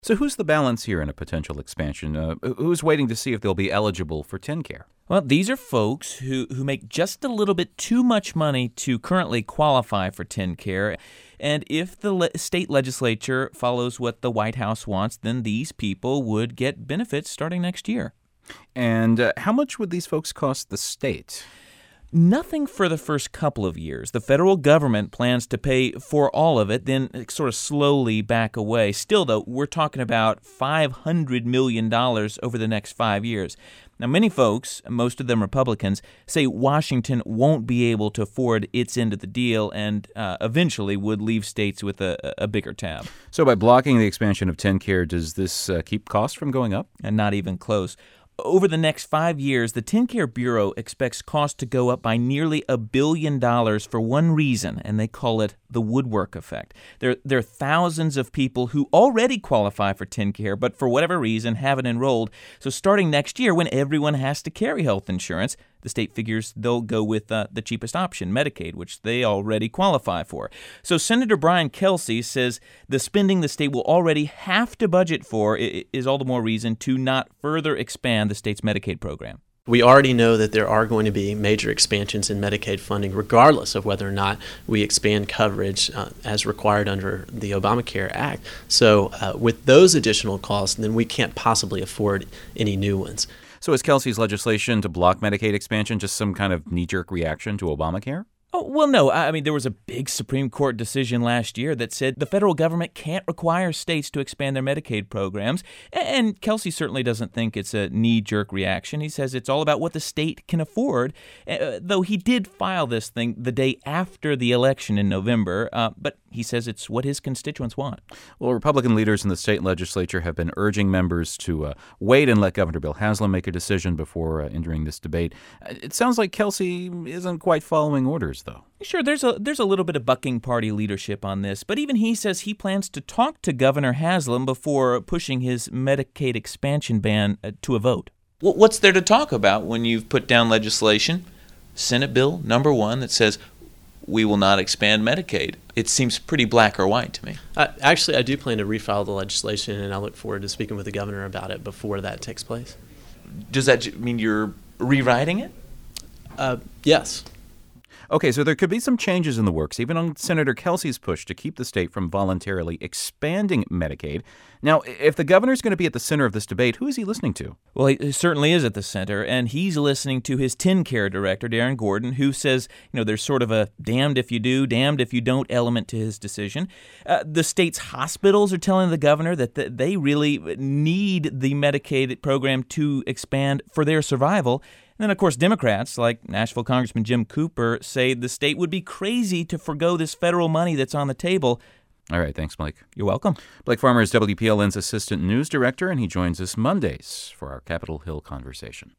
So who's the balance here in a potential expansion? Who's waiting to see if they'll be eligible for TennCare? Well, these are folks who make just a little bit too much money to currently qualify for TennCare. And if the state legislature follows what the White House wants, then these people would get benefits starting next year. And how much would these folks cost the state? Nothing for the first couple of years. The federal government plans to pay for all of it, then sort of slowly back away. Still, though, we're talking about $500 million over the next 5 years. Now, many folks, most of them Republicans, say Washington won't be able to afford its end of the deal and eventually would leave states with a bigger tab. So by blocking the expansion of TennCare, does this keep costs from going up? And not even close. Over the next 5 years, the TennCare Bureau expects costs to go up by nearly $1 billion for one reason, and they call it the woodwork effect. There are thousands of people who already qualify for TennCare, but for whatever reason haven't enrolled. So starting next year, when everyone has to carry health insurance, the state figures they'll go with the cheapest option, Medicaid, which they already qualify for. So Senator Brian Kelsey says the spending the state will already have to budget for is all the more reason to not further expand the state's Medicaid program. We already know that there are going to be major expansions in Medicaid funding, regardless of whether or not we expand coverage as required under the Obamacare Act. So with those additional costs, then we can't possibly afford any new ones. So is Kelsey's legislation to block Medicaid expansion just some kind of knee-jerk reaction to Obamacare? Oh, well, no. I mean, there was a big Supreme Court decision last year that said the federal government can't require states to expand their Medicaid programs. And Kelsey certainly doesn't think it's a knee-jerk reaction. He says it's all about what the state can afford, though he did file this thing the day after the election in November. But he says it's what his constituents want. Well, Republican leaders in the state legislature have been urging members to wait and let Governor Bill Haslam make a decision before entering this debate. It sounds like Kelsey isn't quite following orders, though. Sure, there's a little bit of bucking party leadership on this, but even he says he plans to talk to Governor Haslam before pushing his Medicaid expansion ban to a vote. Well, what's there to talk about when you've put down legislation, Senate Bill number 1, that says we will not expand Medicaid? It seems pretty black or white to me. Actually, I do plan to refile the legislation, and I look forward to speaking with the governor about it before that takes place. Does that mean you're rewriting it? Yes. Okay, so there could be some changes in the works, even on Senator Kelsey's push to keep the state from voluntarily expanding Medicaid. Now, if the governor's going to be at the center of this debate, who is he listening to? Well, he certainly is at the center, and he's listening to his TennCare director, Darren Gordon, who says, there's sort of a damned if you do, damned if you don't element to his decision. The state's hospitals are telling the governor that they really need the Medicaid program to expand for their survival. And then, of course, Democrats, like Nashville Congressman Jim Cooper, say the state would be crazy to forgo this federal money that's on the table. All right, thanks, Blake. You're welcome. Blake Farmer is WPLN's assistant news director, and he joins us Mondays for our Capitol Hill conversation.